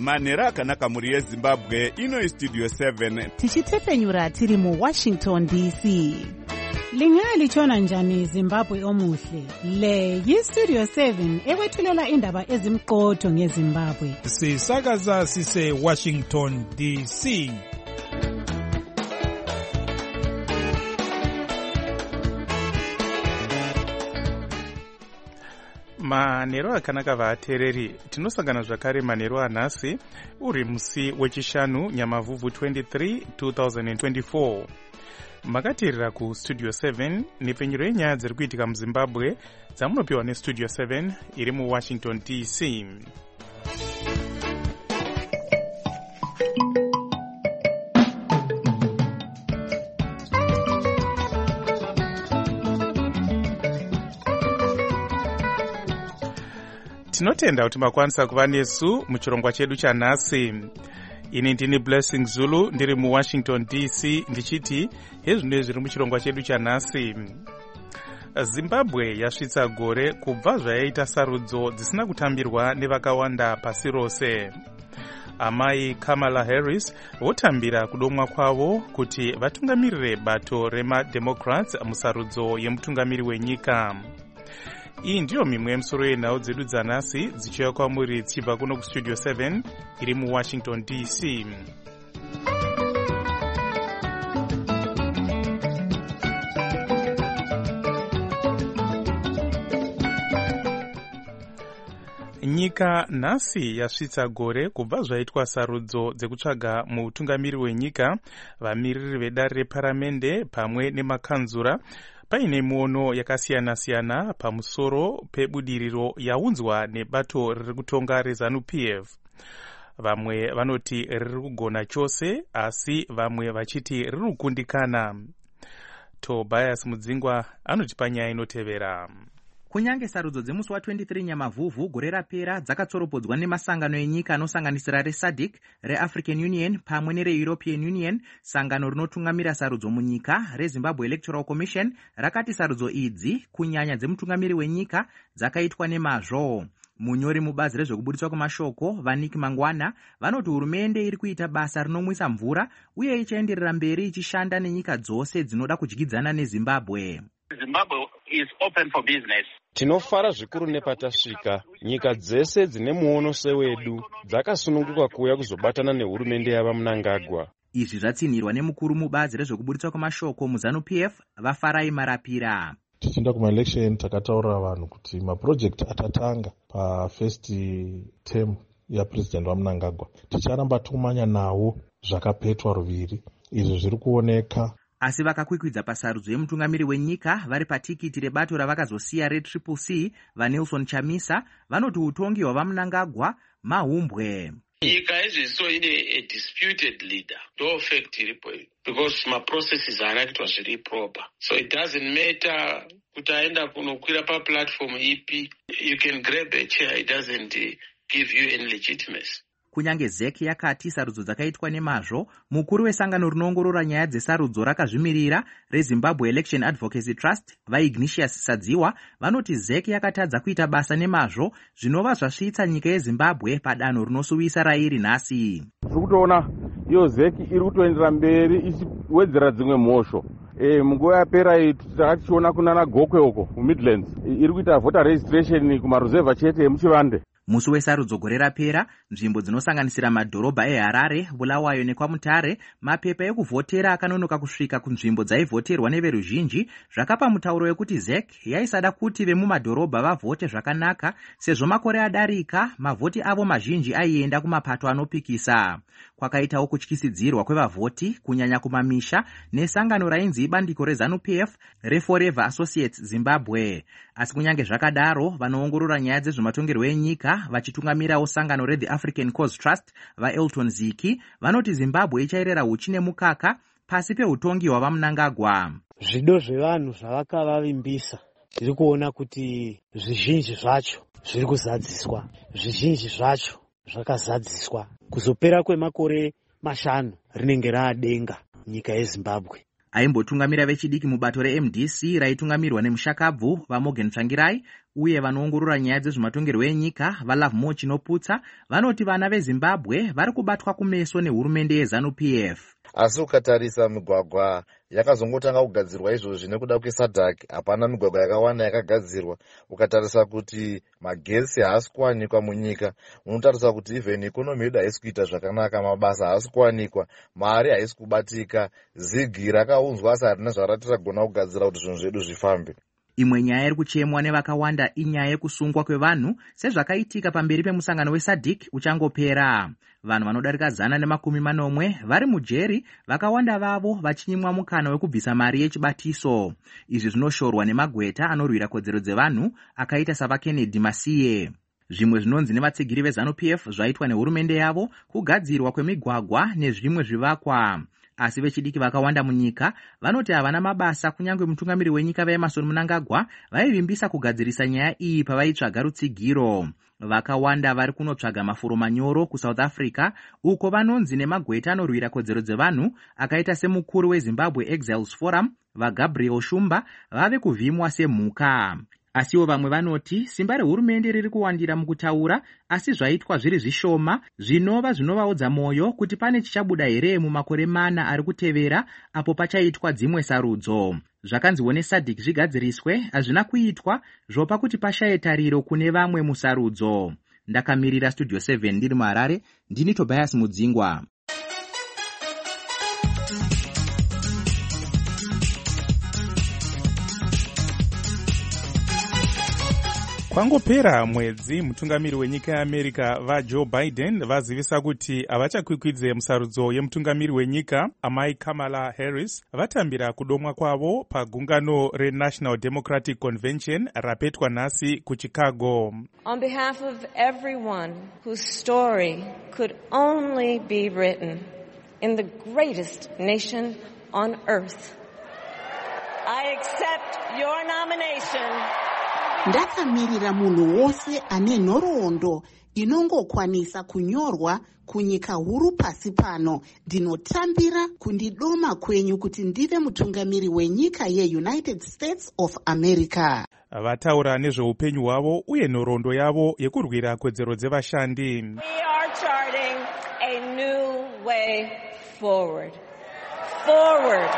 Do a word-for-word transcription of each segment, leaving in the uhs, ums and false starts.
manhero akanaka mhuri yezimbabwe. Ino Studio seven tichitefenyura tiri muWashington D C. Lingalitshona njani Zimbabwe omuhle? Le yiStudio seven ekwethulela indaba ezimqotho ngeZimbabwe. Sisakaza sise Washington D C. Manhero akanaka vateereri, tinosangana zvakare manhero anhasi uri musi wechishanu Nyamavhuvhu twenty-three twenty twenty-four. Makateerera kuStudio seven nepenyero yenyaya dziri kuitika muZimbabwe dzamunopiwa neStudio seven iri muWashington D C. Tinotenda kuti makwanisa kuva nesu muchirongwa chedu chanhasi. Ini ndini Blessing Zulu ndiri muWashington D C ndichiti hezvino zviri muchirongwa chedu chanhasi. Zimbabwe yasvitsa gore kubva zvayaita sarudzo dzisina kutambirwa nevakawanda pasi rose. Amai Kamala Harris votambira kudomwa kwavo kuti vatungamirire bato remademocrats musarudzo yemutungamiri wenyika. Iyi ndiyo mimwe yemusoro yenhau dzedu dzanhasi dzichiuya kwamuri dzichibva kuno kuStudio seven iri muWashington D C. Nyika nhasi yasvitsa gore kubva zvaitwa sarudzo dzekutsvaga mutungamiri wenyika, vamiriri vedare reparamende pamwe nemakanzura, paine muono yakasiyana-siyana pamusoro pebudiriro yaunzwa nebato riri kutonga reZANU P F. Vamwe vanoti riri kugona chose, asi vamwe vachiti riri kukundikana. Tobias Mudzingwa anotipa nyaya inotevera. Kunyange sarudzo dzemusi wa twenty-three Nyamavhuvhu gore rapera dzakatsoropodzwa nemasangano enyika anosanganisira reSADC, reAfrican Union pamwe nereEuropean Union, sangano rinotungamira sarudzo munyika reZimbabwe Electoral Commission rakati sarudzo idzi kunyanya dzemutungamiri wenyika dzakaitwa nemazvo. Munyori mubazi rezvekubudiswa kwemashoko Vaniki Mangwana vanoti hurumende iri kuita basa rinomwisa mvura uye ichaenderera mberi ichishanda nenyika dzose dzinoda kudyidzana neZimbabwe. Zimbabwe is open for business. Tinofara zvikuru nepatasvika. Nyika dzese dzine muono sewedu dzakasununguka kuuya kuzobatana nehurumende yavaMnangagwa. Izvi zvatsinhirwa nemukuru mubazi rezvekubudiswa kwemashoko muZANU P F Vafarai Marapira. Tichienda kuma-election takataurira vanhu kuti maprojekti atatanga pafirst term yapresident waMnangagwa ticharamba tikumanya nawo zvakapetwa ruviri. Izvi zviri kuoneka. Asi vakakwikwidza pasarudzo yemutungamiri wenyika vari patikiti rebato ravakazosiya reTriple C vaNelson Chamisa vanoti utongi hwavaMnangagwa mahumbwe. Nyika izviso ine a disputed leader ndo effect iripo because ma processes haanaitwa zviri proper, so it doesn't matter kuti aenda kunokwira paplatform ipi, you can grab a chair, it doesn't give you any legitimacy. Kunyange Z E C yakati sarudzo dzakaitwa nemazvo, mukuru wesangano rinoongorora nyaya dzesarudzo rakazvimirira reZimbabwe Election Advocacy Trust vaIgnatius Sadziwa vanoti Z E C yakatadza kuita basa nemazvo zvinova zvasvitsa nyika yeZimbabwe padanho rinosuvisa rairi nhasi. Tikutoona iyo Z E C iri kutoendera mberi ichiwedzera dzimwe mhosho. E, munguva yapera takachiona kunana Gokwe uko kuMidlands iri kuita voter registration kumaruzevha chete emuchivande. Musi wesarudzo gore rapera, nzvimbo dzinosanganisira madhorobha eHarare, Bulawayo nekwaMutare, mapepa ekuvhotera akanonoka kusvika kunzvimbo dzaivhoterwa neveruzhinji, zvakapa mutauro wekuti Z E C yaisada kuti vemumadhorobha vavhote zvakanaka, sezvo makore adarika, mavhoti avo mazhinji aienda kumapato anopikisa. Kwakaitawo kutyisidzirwa kwevavhoti kunyanya kumamisha nesangano rainzi ibandiko reZANU P F reForever Associates Zimbabwe. Asi kunyange zvakadaro, vanoongorora nyaya dzezvematongerwo enyika vachitungamirawo sangano reThe African Cause Trust vaElton Ziki vanoti Zimbabwe ichairera huchi nemukaka pasi peutongi hwavaMnangagwa. Zvido zvevanhu zvavakavavimbisa tiri kuona kuti zvizhinji zvacho zviri kuzadziswa, zvizhinji zvacho zvakazadziswa. Kuzopera kwemakore mashanu rinenge raadenga nyika yeZimbabwe. Aimbotungamira vechidiki mubato reM D C raitungamirwa nemushakabvu vaMorgan Tsvangirai uye vanoongorora nyaya dzezvematongerwo enyika vaLovemore Chinoputsa vanoti vana veZimbabwe vari kubatwa kumeso nehurumende yeZANU P F. Asi ukatarisa migwagwa yakazongotanga kugadzirwa izvozvi nekuda kwesadhaki, hapana migwagwa yakawanda yakagadzirwa. Ukatarisa kuti magesi haasi kuwanikwa munyika, unotarisa kuti even ikonomi yedu haisi kuita zvakanaka, mabasa haasi kuwanikwa, mari haisi kubatika, zigi rakaunzwa asi harina zvaratiragona kugadzira kuti zvinhu zvedu zvifambe. Imwe nyaya iri kuchemwa nevakawanda inyaya yekusungwa kwevanhu sezvakaitika pamberi pemusangano weSADC uchangopera. Vanhu vanodarika zana nemakumi manomwe vari mujeri, vakawanda vavo vachinyimwa mukana wekubvisa mari yechibatiso. Izvi zvinoshorwa nemagweta anorwira kodzero dzevanhu akaita savaKennedy Masiye. Zvimwe zvinonzi nevatsigiri veZANU P F zvaitwa nehurumende yavo kugadzirwa kwemigwagwa nezvimwe zvivakwa. Asi vechidiki vakawanda munyika vanoti havana mabasa, kunyange mutungamiri wenyika vaEmmerson Mnangagwa vaivimbisa kugadzirisa nyaya iyi pavaitsvaga rutsigiro. Vakawanda vari kunotsvaga mafuro manyoro kuSouth Africa, uko vanonzi nemagweta anorwira kodzero dzevanhu akaita semukuru weZimbabwe Exiles Forum vaGabriel Shumba vave kuvhimwa semhuka. Asiwo vamwe vanoti simba rehurumende riri kuwandira mukutaura, asi zvaitwa zviri zvishoma, zvinova zvinovaudza mwoyo kuti pane chichabuda here mumakore mana ari kutevera apo pachaitwa dzimwe sarudzo. Zvakanziwo neSADC zvigadziriswe hazvina kuitwa, zvopa kuti pashaye tariro kune vamwe musarudzo. Ndakamirira Studio seven ndiri muHarare, ndini Tobias Mudzingwa. Kwangopera mwedzi, mutungamiri wenyika yeAmerica vaJoe Biden vazivisa kuti havachakwikwidze musarudzo yemutungamiri wenyika amai Kamala Harris vatambira kudomwa kwavo pagungano reNational Democratic Convention rapetwa nhasi kuChicago. On behalf of everyone whose story could only be written in the greatest nation on earth, I accept your nomination. Ndakamirira munhu wose ane nhoroondo inongokwanisa kunyorwa kunyika huru pasi pano. Ndinotambira kundidoma kwenyu kuti ndive mutungamiri wenyika yeUnited States of America. Vataura nezveupenyu hwavo uye nhoroondo yavo yekurwira kodzero dzevashandi. We are charting a new way forward. Forward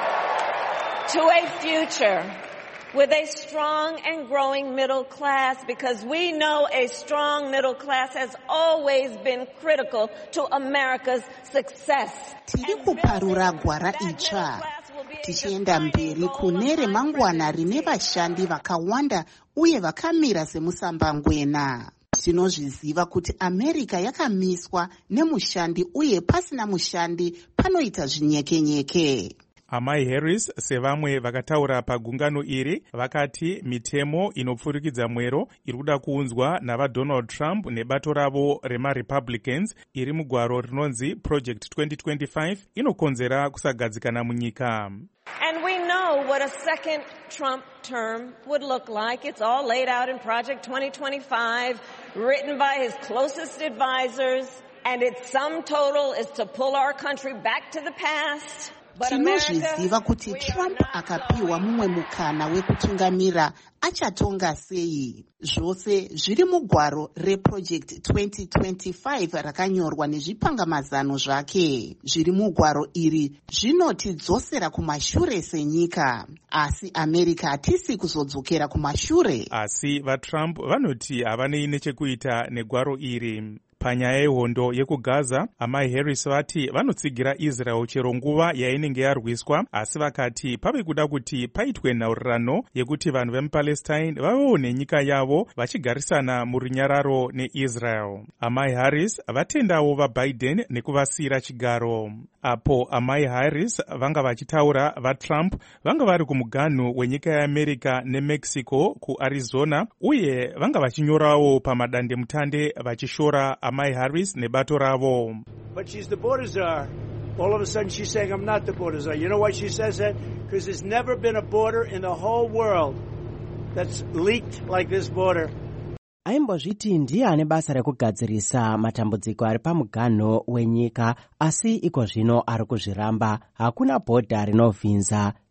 to a future with a strong and growing middle class, because we know a strong middle class has always been critical to America's success. Tiri kuparura gwara itsva, tichienda mberi kune remangwana rine vashandi vakawanda uye vakamira semusambangwena. Tinozviziva kuti America yakamiswa nemushandi uye pasina mushandi panoita zvinyekenyeke. Amai Harris sevamwe vakataura pagungano iri vakati mitemo inopfurikidza mwero iri kuda kuunzwa navaDonald Trump nebato ravo remaRepublicans iri mugwaro rinonzi Project twenty twenty-five inokonzera kusagadzikana munyika. And we know what a second Trump term would look like. It's all laid out in Project twenty twenty-five, written by his closest advisors, and its sum total is to pull our country back to the past. Tinozviziva kuti Trump akapiwa mumwe mukana wekutungamira achatonga sei. Zvose zviri mugwaro reProject twenty twenty-five rakanyorwa nezvipangamazano zvake. Zviri mugwaro iri zvinotidzosera kumashure senyika. Asi America hatisi kuzodzokera kumashure. Asi vaTrump vanoti havanei nechekuita negwaro iri. Panyaya yehondo yekuGaza, amai Harris vati vanotsigira Israel chero nguva yainenge yarwiswa, asi vakati pave kuda kuti paitwe nhaurirano yekuti vanhu vemuPalestine vavewo nenyika yavo vachigarisana murinyararo neIsrael. Amai Harris vatendawo vaBiden nekuvasira chigaro. Apo amai Harris vanga vachitaura, vaTrump vanga vari kumuganhu wenyika yeAmerica neMexico kuArizona, uye vanga vachinyorawo pamadandemutande vachishora amai Harris nebato ravo. But she's the border czar. All of a sudden she's saying I'm not the border czar. You know why she says that? Because there's never been a border in the whole world that's leaked like this border. Aimbozviti ndiye ane basa rekugadzirisa matambudziko ari pamuganho wenyika, asi iko zvino ari kuzviramba. Hakuna bhodha rinovhinza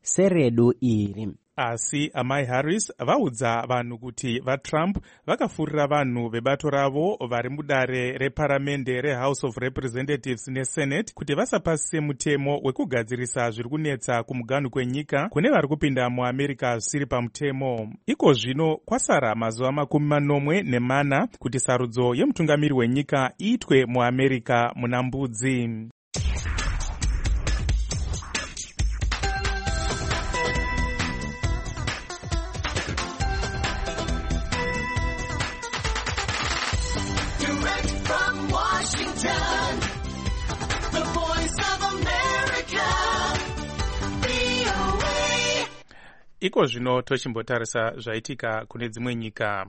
seredu iri. Asi amai Harris vaudza vanhu kuti vaTrump vakafurira vanhu vebato ravo vari mudare reparamende reHouse of Representatives neSenate kuti vasapasise mutemo wekugadzirisa zviri kunetsa kumuganhu kwenyika kune vari kupinda muAmerica zvisiri pamutemo. Iko zvino kwasara mazuva makumi manomwe nemana kuti sarudzo yemutungamiri wenyika iitwe muAmerica muna mbudzi. Iko zvino tochimbotarisa zvaitika kune dzimwe nyika.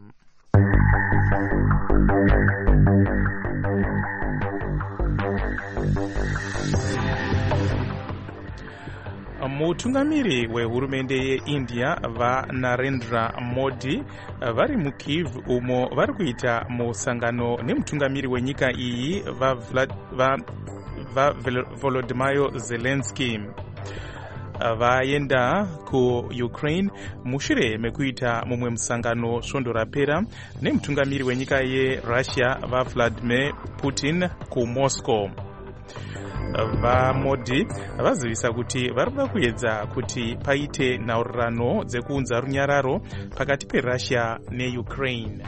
Mutungamiri wehurumende yeIndia vaNarendra Modi vari muKyiv umo vari kuita musangano nemutungamiri wenyika iyi vaVolodymyr Zelensky. Vaenda kuUkraine mushure mekuita mumwe musangano svondo rapera nemutungamiri wenyika yeRussia vaVladimir Putin kuMoscow. VaModi vazivisa kuti varikuda kuedza kuti paite nhaurirano dzekuunza runyararo pakati peRussia neUkraine.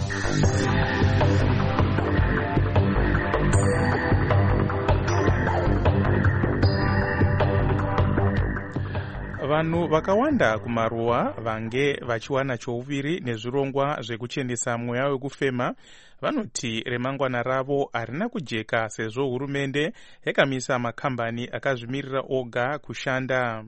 Vanhu vakawanda kumaruwa vange vachiwana chouviri nezvirongwa zvekuchenesa mweya wekufema vanoti remangwana ravo harina kujeka sezvo hurumende yakamisa makambani akazvimirira oga kushanda.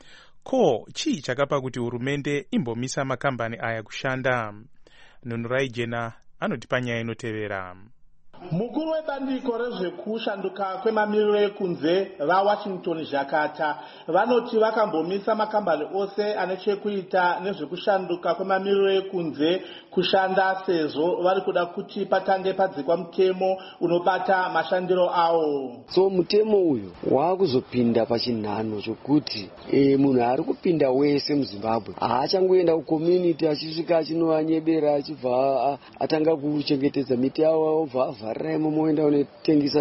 Ko chii chakapa kuti hurumende imbomisa makambani aya kushanda? Nunurai Jena anotipa nyaya inotevera. Mukuru webandiko rezvekushanduka kwemamiriro ekunze vaWashington Jakata vanoti vakambomisa makambani ose ane chekuita nezvekushanduka kwemamiriro ekunze kushanda sezvo vari kuda kuti patange padzikwa mutemo unobata mashandiro awo. So mutemo uyu wakuzopinda pachinhano chokuti e, munhu ari kupinda wese muZimbabwe haachangoenda kucommunity achisvika achinoanyebera achibva atanga kuchengetedza miti yavo obva vharimo moenda unotengesa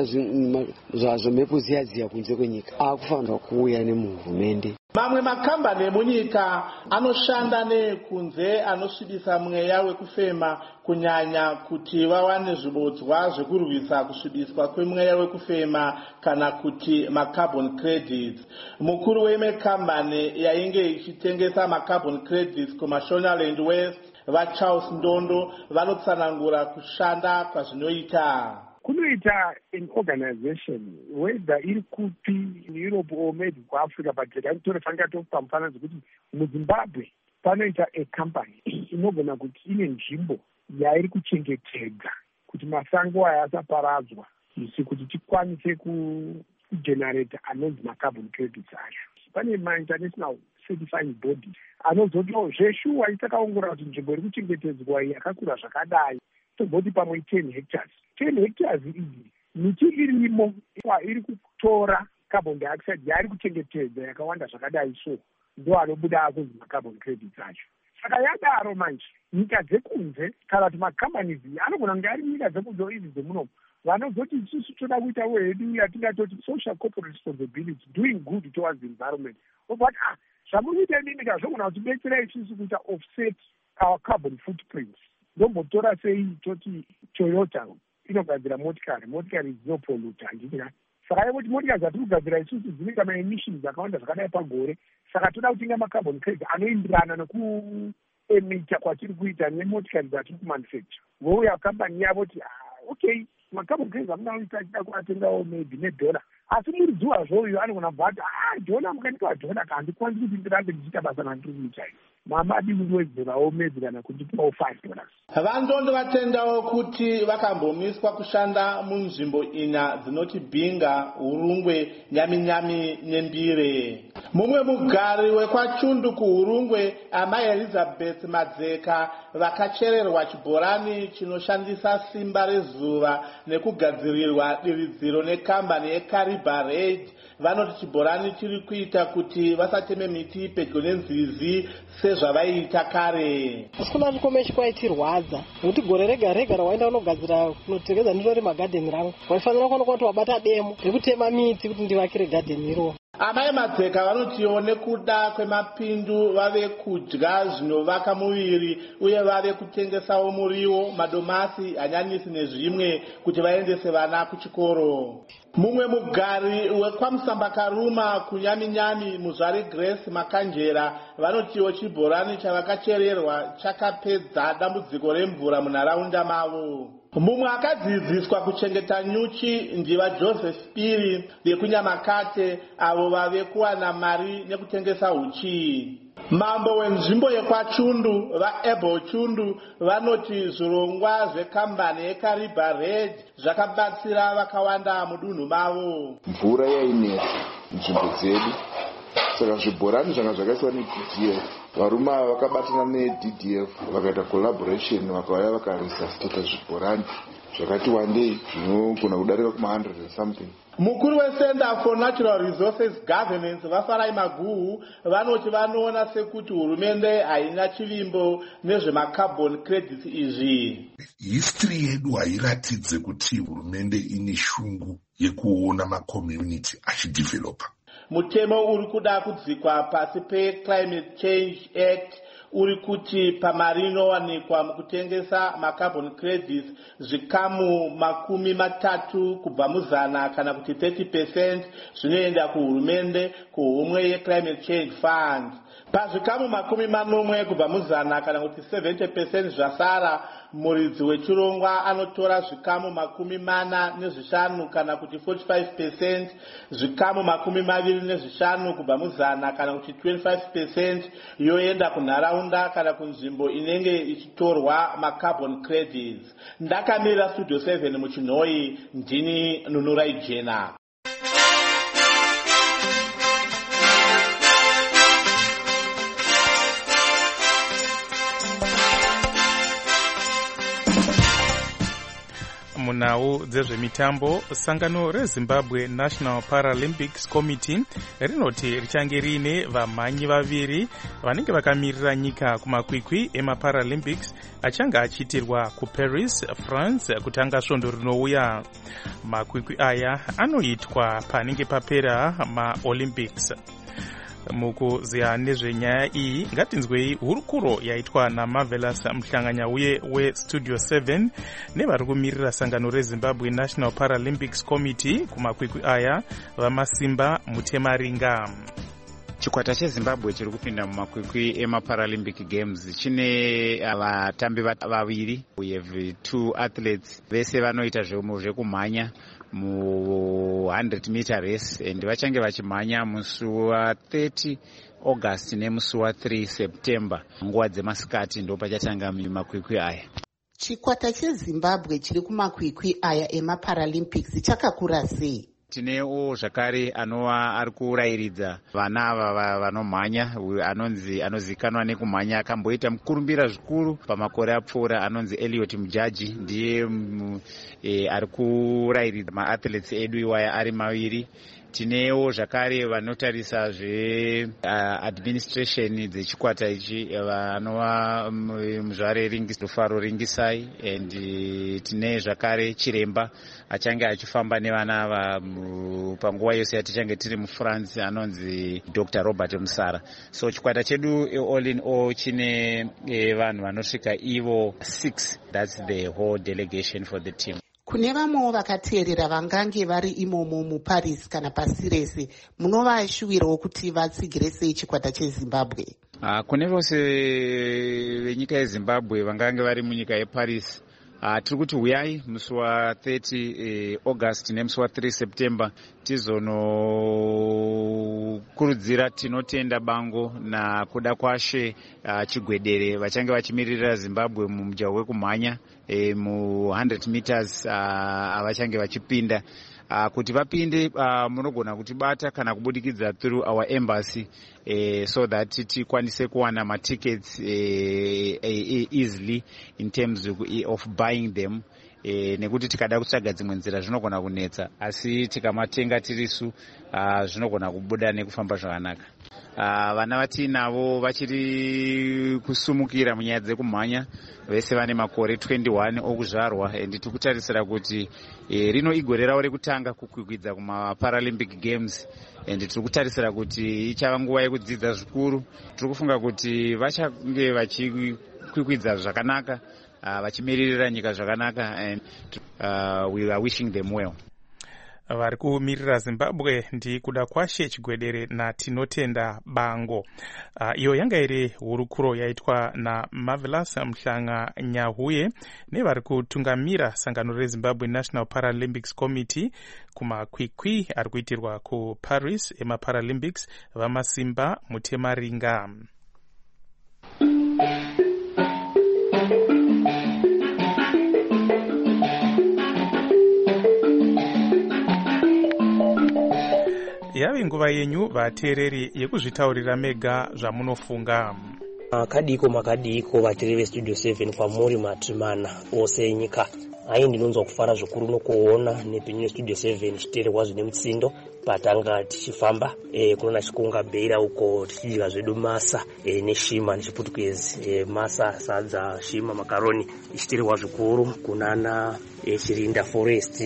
zvazvo mhepo ziyaziya kunze kwenyika akufanirwa kuuya nemuhurumende. Mamwe makambani emunyika anoshanda nekunze anosvibisa mweya wekufema kunyanya kuti vawane zvibodzwa zvekurwisa kusvibiswa kwemweya wekufema kana kuti macarbon credits. Mukuru wemekambani yainge ichitengesa macarbon credits kuMashonaland West vaCharles Ndondo vanotsanangura kushanda kwazvinoita. Kunoita an organization whether iri kupi Europe or maybe kuAfrica but ndinofanira tokupa mufananidzo kuti muZimbabwe panoita a company inogona kuti ine nzvimbo yairi kuchengetedza kuti masango aya asaparadzwa isi kuti tikwanise kugenerate anonzi macarbon credits aya. Pane ma-international certifying bodies anozoti zveshuwa itakaongorora kuti nzvimbo iri kuchengetedzwa iyi yakakura zvakadai toboti pamwe ten hectares. ten hectares idzi miti irimo iri kutora carbon dioxide yairi kuchengetedza yakawanda zvakadai so ndo anobuda akunzi macarbon credits acho. Saka yadaro manje nyika dzekunze kana kuti macompanies anogona kunge ari nyika dzekunze idzi dzemunomu vanozoti isusu toda kuita wedu yatingatoti social corporate responsibility doing good towards the environment. But ah zvamunoita nini zvogona kutibetsera isusu kuita offset our carbon footprints. Ndombotora sei toti Toyota inogadzira motikari motikari dzinopoluta handina. Saka kuti motikari dzatiri kugadzira isusu dzinoita ma-emissions akawanda zvakadai pagore. Saka toda kutenga macarbon credits anoenderana nekuemita kwatiri kuita nemotikari dzatiri kumanufacture. Vouya kambani yavo kuti okay macarbon credits amunaoita achida kuatengawo maybe nedhora. Asi muridzi zvoyo anogona kubva ati ah dhona mukanipa dhona kandikwanisi kuti ndirambe ndichiita basa randiri kuita iri. Mama diwedzerawo maybe kana kundipawo five dollars. Vandondo vatendawo kuti vakambomiswa kushanda munzvimbo ina dzinoti Bhinga, Hurungwe, Nyaminyami neMbire. Mumwe mugari wekwachundu kuHurungwe amai Elizabeth Madzeka vakachererwa chibhorani chinoshandisa simba rezuva nekugadzirirwa diridziro nekambani yeCariba Raid vanoti chibhorani chiri kuita kuti vasateme miti pedyo nenzizi sezvavaiita kare. Asina vikome chikwaitirwadza kuti gore rega rega rawaenda unogadzira kunotengeza ndiro remagadheni rangu waifanira kuona kuti wabata demo rekutema miti kuti ndivakire gadheni iro. Amai Madzeka vanotiwo nekuda kwemapindu vave kudya zvinovaka muviri uye vave kutengesawo muriwo, madomasi, hanyanisi nezvimwe kuti vaendese vana kuchikoro. Mumwe mugari weKwamusamba Karuma kunyaminyami muzvare Grace Makanjera vanotiwo chibhorani chavakachererwa chakapedza dambudziko remvura munharaunda mavo. Mumwe akadzidziswa kuchengeta nyuchi ndiva Joseph Piri vekunyamakate avo vave kuwana mari nekutengesa uchi. Mambo wenzvimbo yekwachundu vaAble Chundu vanoti zvirongwa zvekambani yeKariba Red zvakabatsira vakawanda mudunhu mavo. Mvura yainetsa nzvimbo dzedu saka zvibhorani zvanga zvakaiswa ne D D F. Varume ava vakabatana ne D D F vakaita collaboration vakauya vakaresuscita zvibhorani zvakati wandei zvinogona kudarika kuma one hundred and something. Mukuru weCenter for Natural Resources Governance vaFarai Maguhu vanoti vanoona sekuti hurumende haina chivimbo nezvemacarbon credits izvi. History yedu hairatidze kuti hurumende ine shungu yekuona macommunity achidevelopa. Mutemo uri kuda kudzikwa pasi peClimate Change Act uri kuti pamari inowanikwa mukutengesa macarbon credits zvikamu makumi matatu kubva muzana kana kuti thirty percent zvinoenda kuhurumende kuhomwe yeClimate Change Fund. Pazvikamu makumi manomwe kubva muzana kana kuti seventy percent zvasara muridzi wechirongwa anotora zvikamu makumi mana nezvishanu kana kuti forty-five percent, zvikamu makumi maviri nezvishanu kubva muzana kana kuti twenty-five percent yoenda kunharaunda kana kunzvimbo inenge ichitorwa macarbon credits. Ndakamira Studio seven muchinhoi, ndini Nunurai Jena. Munhau dzezvemitambo, sangano reZimbabwe National Paralympics Committee rinoti richange riine vamhanyi vaviri vanenge vakamirira nyika kumakwikwi emaParalympics achange achiitirwa kuParis, France kutanga svondo rinouya. Makwikwi aya anoitwa panenge papera maOlympics. Mukuziya nezvenyaya iyi ngatinzwei hurukuro yaitwa naMarvelous Mhlanganyauye weStudio seven nevari kumirira sangano reZimbabwe National Paralympics Committee kumakwikwi aya vaMasimba Mutemaringa. Chikwata cheZimbabwe chiri kupinda mumakwikwi emaParalympic Games chine vatambi vaviri. We have two athletes vese vanoita zvekumhanya mu one hundred meter race and vachange vachimhanya musi wa thirty August nemusi wa three September nguva dzemasikati ndo pachatanga makwikwi aya. Chikwata cheZimbabwe chiri kumakwikwi aya emaParalympics chakakura sei? Tinewo zvakare anova ari kurairidza vana ava vanomhanya anonzi anozikanwa nekumhanya akamboita mukurumbira zvikuru pamakore apfuura anonzi Elliot Mujaji ndiye e, ari kurairidza maathletes edu iwaya ari maviri. Tinewo zvakare vanotarisa zve uh, administration dzechikwata ichi vanova muzvare Ringistofaro Ringisai and uh, tine zvakare chiremba achange achifamba nevana ava panguva yose yatichange tiri muFrance anonzi Doctor Robert Musara. So chikwata chedu all in all chine eh, vanhu vanosvika ivo six. That's the whole delegation for the team. Kune vamwewo vakateerera vangange vari imomo muParis kana pasi rese, munovashuwirawo kuti vatsigire sei chikwata cheZimbabwe? Uh, kune vose venyika yeZimbabwe vangange vari munyika yeParis, uh, tiri kuti huyai musi wa thirty eh, August nemusi wa three September tizonokurudzira tinotenda bango na kuda kwashe uh, Chigwedere vachange vachimirira Zimbabwe mumujaho wekumhanya e, mu one hundred meters uh, avachange vachipinda. Uh, kuti vapinde uh, munogona kutibata kana kubudikidza through our embassy uh, so that tikwanise kuwana matickets uh, uh, easily in terms of, of buying them. e, nekuti tikada kutsvaga dzimwe nzira zvinogona kunetsa, asi tikamatenga tirisu uh, zvinogona kubuda nekufamba zvakanaka. Uh, vana vatinavo vachiri kusumukira munyaya dzekumhanya, vese vane makore twenty-one okuzvarwa, and tiri kutarisira kuti e, rino igore ravo rekutanga kukwikwidza kuma Paralympic Games, and tiri kutarisira kuti ichava nguva yekudzidza zvikuru. Tiri kufunga kuti vachange vachikwikwidza zvakanaka, uh, vachimiririra nyika zvakanaka, and uh, we are wishing them well. Vari kumirira Zimbabwe ndi kuda kwashe Chigwedere naTinotenda Bango. Uh, iyo yanga iri hurukuro yaitwa na Marvelous Mhlanga Nyahuye nevari kutungamira sangano reZimbabwe National Paralympics Committee kumakwikwi ari kuitirwa ku Paris ema Paralympics vamasimba Mutemaringa. Yave nguva yenyu vateereri yekuzvitaurira mega zvamunofunga. Makadiko makadiko vateereri veStudio seven kwamuri matrimana ose enyika. Hai ndinonzwa kufara zvikuru nokuona nepinyu Studio seven chiteererwa zvine mutsindo patanga tichifamba e, kunona chikunga beira uko tichidya zvedu masa e, neshima nechiputukezi e, masa sadza shima makaroni ichiteererwa zvikuru kunana e, Chirinda Forest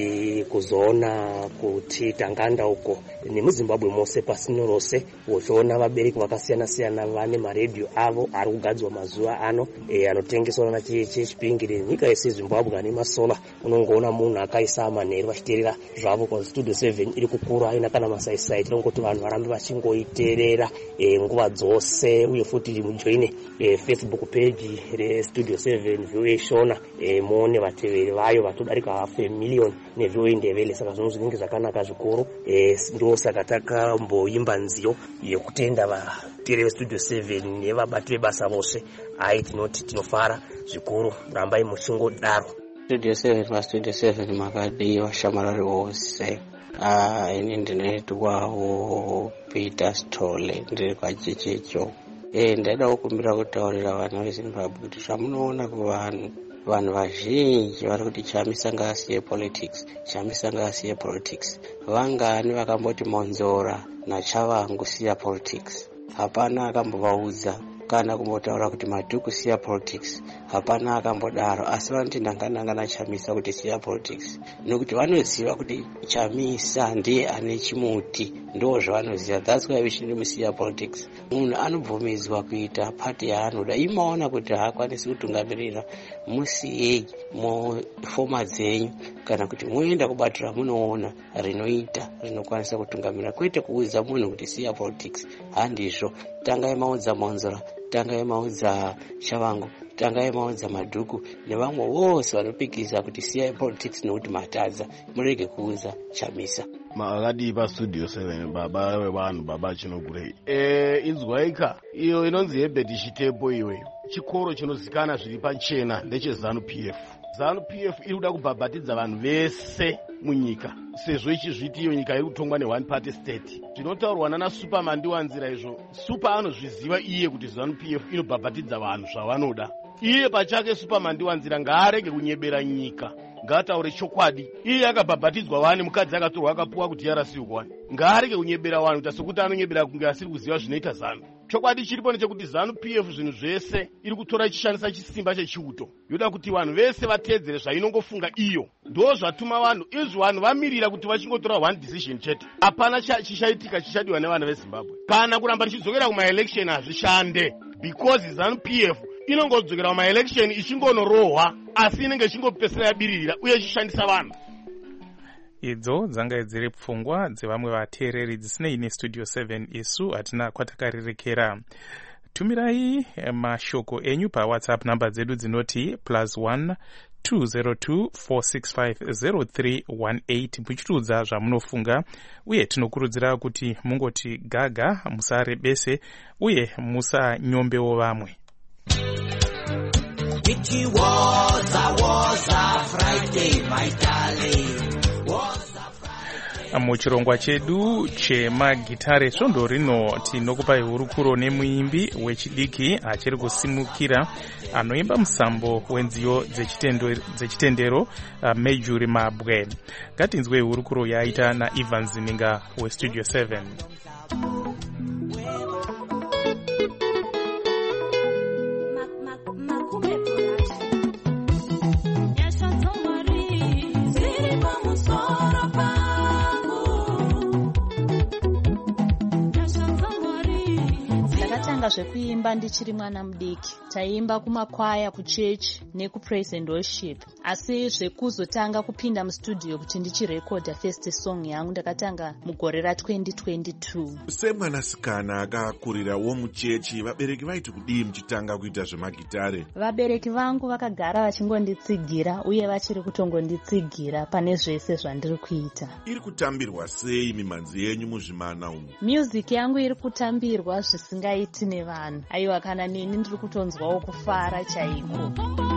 kuzoona kuti Tanganda uko nemuZimbabwe mose pasino rose uchiona vabereki vakasiyana siyana vane maredio avo ari kugadzwa mazuva ano e, anotengeswa na chechipingire nyika yese Zimbabwe ane masola. Unongoona munhu akaisa amanheru vachiteerera zvavo kwa Studio seven iri kukura ina kana masaisai. Tinongoti vanhu varambe vachingoiteerera e, nguva dzose, uye futi mujoine e, Facebook page reStudio seven viwe shona e, muone vateveri vayo vatodarika half a million neviwe ndevele. Saka zvinhu zvinenge zvakanaka zvikuru e, ndo saka takamboimba nziyo yekutenda vateereri veStudio seven nevabati vebasa vose. Hai tinoti tinofara zvikuru, rambai muchingodaro. Studio seven paStudio seven makadiwa shamarari wose. Ah, ini ndinoitwawo Peter Stole ndiri kwachechecho. Eh, ndada kukumbira kutaurira vana veZimbabwe kuti zvamunoona kuvanhu vanhu vazhinji vari kuti chamisa ngasi yepolitics, chamisa ngasi yepolitics. Vangani vakamboti monzora naChavangu siya politics. Hapana akambovaudza kana kumbotaura kuti madhuku siya politics. Hapana akambodaro, asi vanoti ndanganangana Chamisa kuti siya politics. Nokuti vanoziva kuti Chamisa ndiye ane chimuti, ndo zvavanoziva. That's why we should siya politics. Munhu anobvumidzwa kuita pati yaanoda. Imaona kuti haakwanisi kutungamirira, musiyei mufoma dzenyu kana kuti muenda kubatira munoona rinoita rinokwanisa kutungamirira, kwete kuudza munhu kuti siya politics. Handizvo. Tangai maudza Monzora, tangai maudza Chavangu, tangai maudza Madhuku nevamwe vose vanopikisa kuti siya politics nokuti matadza. Murege kuudza Chamisa. Makadi paStudio seven baba wevanhu baba chinogurei. Eh, inzwaika iyo inonzi Herbert Chitepo iwe. Chikoro chinozikana zviri pachena ndecheZanu P F. Zanu P F iri kuda kubhabhatidza vanhu vese munyika, sezvo ichizviti iyo nyika iri kutongwa ne one party state. Zvinotaurwa nana Superman ndiwanzira izvo. Super anozviziva iye kuti Zanu P F inobhabhatidza vanhu zvavanoda. Iye pachake Superman ndiwanzira ngaarege kunyebera nyika, ngataure chokwadi. Iye akabhabhatidzwa wani, mukadzi akatorwa akapuwa kuti yarasiwe wani. Ngaarege kunyebera vanhu kuti sekuti anonyebera kunge asiri kuziva zvinoita Zanu. Chokwadi chiripo nechekuti Zanu P F zvinhu zvese iri kutora ichishandisa chisimba chechiuto. Yoda kuti vanhu vese vateedzere zvainongofunga iyo. Ndo zvatuma vanhu izvo vanhu vamirira kuti vachingotora one decision chete. Hapana chichaitika chichadiwa nevanhu veZimbabwe. Kana kuramba tichidzokera kuma-election hazvishande, because Zanu P F inongodzokera kuma-election ichingonorohwa, asi inenge ichingopesera yabiririra uye ichishandisa vanhu. Idzo dzanga dziri pfungwa dzevamwe vateereri dzisinei neStudio seven isu hatina kwatakarerekera. Tumirai mashoko enyu paWhatsApp namba dzedu dzinoti plus one two zero two four six five zero three one eight muchitiudza zvamunofunga, uye tinokurudzira kuti mungoti gaga, musarebese uye musanyombewo vamwe. It was a was a Friday, my darling. muchirongwa chedu chemagitare svondo rino tinokupai hurukuro nemuimbi wechidiki achiri kusimukira anoimba musambo wenziyo dzechitendero uh, Mejuri Mabwe. Ngatinzwe hurukuro yaita naIvan Zininga westudio seven. Zvekuimba ndichiri mwana mudiki taimba kumakwaya kuchechi nekupraise and worship, asi zvekuzotanga kupinda mustudio kuti ndichirekodha first song yangu ndakatanga mugore ra twenty twenty-two. Semwanasikana akakurirawo muchechi, vabereki vaiti kudii muchitanga kuita zvemagitare? Vabereki vangu vakagara vachingonditsigira uye vachiri kutongonditsigira pane zvese zvandiri kuita. Iri kutambirwa sei mimhanzi yenyu muzvimana umu? Music yangu iri kutambirwa zvisingaiti nevanhu. Aiwa, kana nini ndiri kutonzwawo kufara chaiko.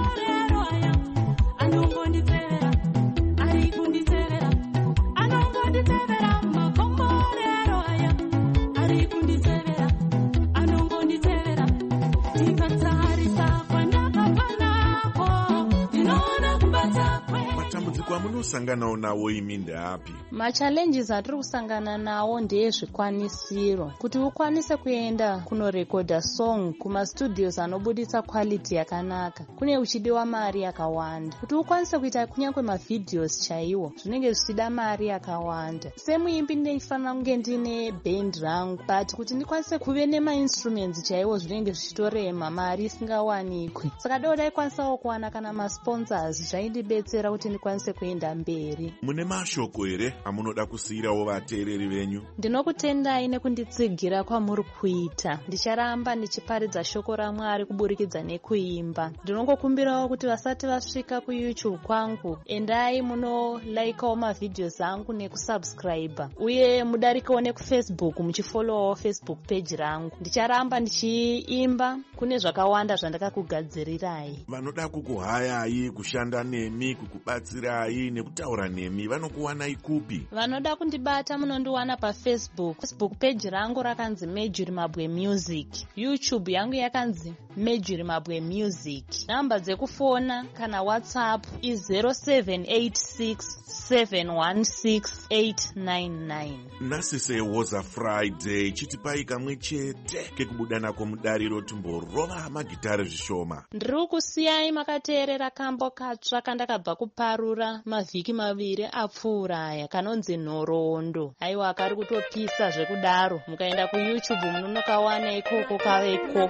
Munosanganawo nawo imi ndeapi? Machallenges atiri kusangana nawo ndezvikwanisiro. Kuti ukwanise kuenda kunorekodha song kumastudios anobudisa quality yakanaka, kune uchidiwa mari yakawanda. Kuti ukwanise kuita kunyange mavideos chaiwo zvinenge zvichida mari yakawanda. Semuimbi ndinofanira kunge ndine band rangu, but kuti ndikwanise kuve nemainstruments chaiwo zvinenge zvichitorema, mari isingawanikwi. Saka doda ikwanisawo kuwana kana masponsors zvaindibetsera kuti ndikwanise kuenda mberi. Mune mashoko here amunoda kusiyirawo vateereri venyu? Ndinokutendai nekunditsigira kwamuri kuita. Ndicharamba ndichiparidza shoko raMwari kuburikidza nekuimba. Ndinongokumbirawo kuti vasati vasvika kuYouTube kwangu, endai muno likeawo mavideos angu nekusubscribe, uye mudarikewo nekuFacebook muchifollowawo Facebook page rangu. Ndicharamba ndichiimba, kune zvakawanda zvandakakugadzirirai. Vanoda kukuhayai, kushanda nemi, kukubatsirai nekutaura nemi, vanokuwanai kupi? Vanoda kundibata munondiwana paFacebook. Facebook page rangu rakanzi Mejuri Mabwe Music. YouTube yangu yakanzi Mejuri Mabwe Music. Namba dzekufona kana WhatsApp is zero seven eight six seven one six eight nine nine. Nasise woza Friday chitipai kamwe chete kekubudana komudariro tumborova magitare zvishoma. Ndiri kusiyai makateerera kambo katsva kandakabva kuparura mavhiki maviri apfuuraya kanonzi Nhoroondo. Aiwa, kari kutopisa zvekudaro. Mukaenda kuYouTube munokawana ikoko kaveko.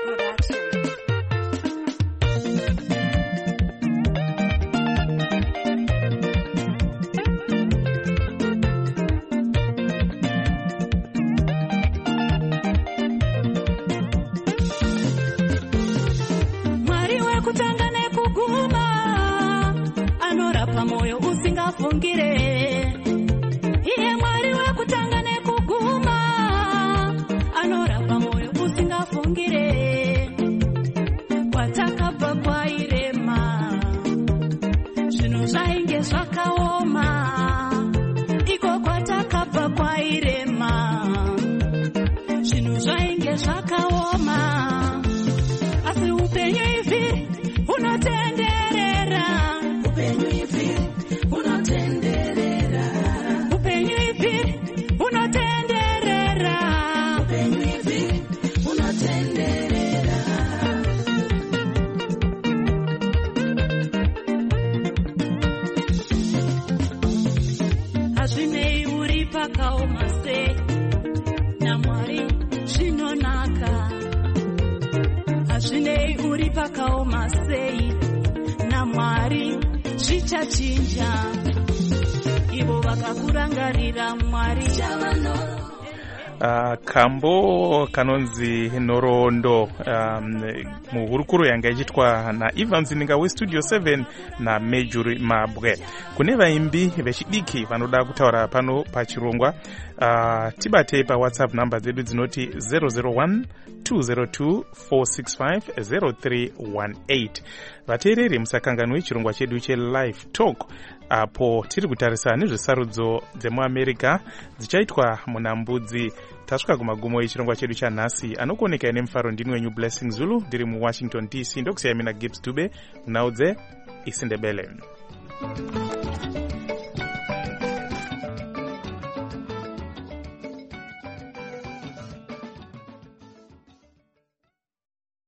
Moyo usingafungire, iye Mwari wekutanga nekuguma, anorapa moyo usingafungire. Kwatakabva kwairema, zvinhu zvainge zvakaoma, iko kwatakabva kwairema, zvinhu zvainge zvakaoma, asi upenyu ivhiri unotenderera, upenyu ivhiri unotenderera, upenyu ivhiri unotenderera, upenyu ivhiri unotenderera. Hazvinei uri pakaoma sei, naMwari zvinonaka. Hazvinei uri pakaoma sei, naMwari zvichachinja. Ivo vakakurangarira Mwari chavano. Uh, kambo kanonzi Nhoroondo, um, muhurukuro yanga ichitwa naIvan Zininga westudio seven na Mejuri Mabwe. Kune vaimbi vechidiki vanoda kutaura pano pachirongwa, uh, tibatei pa WhatsApp number dzedu dzinoti zero zero one two zero two four six five zero three one eight. Vateereri musakanganwe chirongwa chedu che live talk. apo tiri kutarisa nezvesarudzo dzemuamerica dzichaitwa muna Mbudzi. Tasvika kumagumo echirongwa chedu chanhasi. Anokuoneka ine mufaro ndini wenyu Blessing Zulu ndiri muWashington D C. Ndokusiyai mina Gibbs Dube, munaudze Isindebele.